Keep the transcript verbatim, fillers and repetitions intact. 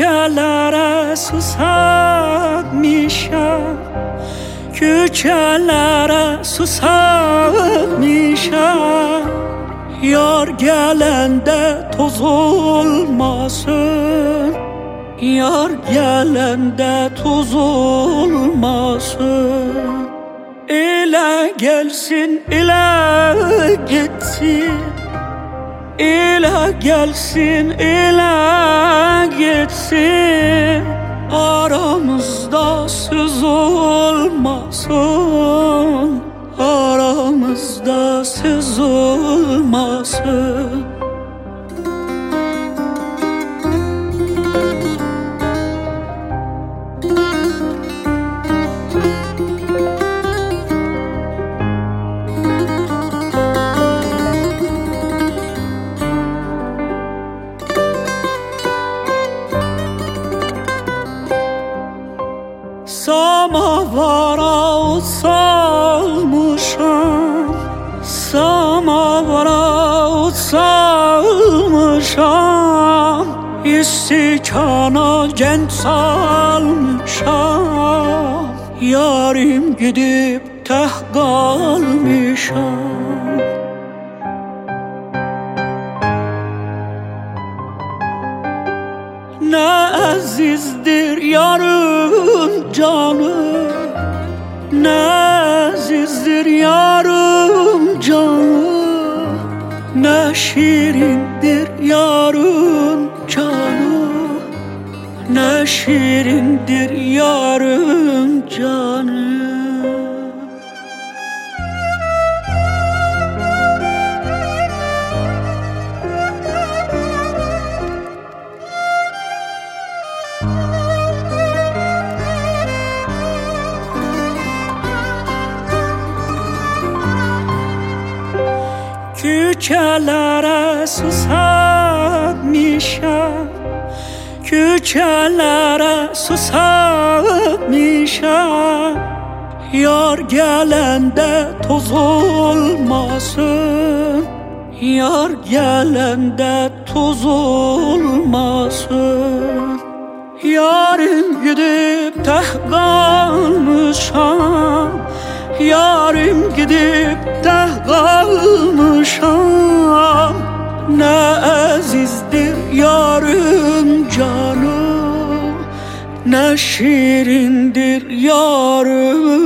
Küçelere susamışam, küçelere susamışam. Yar gelende toz olmasın, yar gelende toz olmasın. İle gelsin, ile gitsin, ile gelsin, ile gitsin. Aramızda söz olmasın, aramızda söz olmasın. Samavara ot salmışam, samavara ot salmışam. İstikana cent salmışam, yarim gidip teh kalmışam. Ne azizdir yarın canı, ne azizdir yarın canı, ne şirindir yarın canı, ne şirindir yarın canı. Küçelere susamışam, küçelere susamışam. Yar gelende toz olmasın, yar gelende toz olmasın. Yarim gidip teh kalmışam, yarim gidip teh kalmışam. Ne azizdir yarım canım, ne şirindir yarım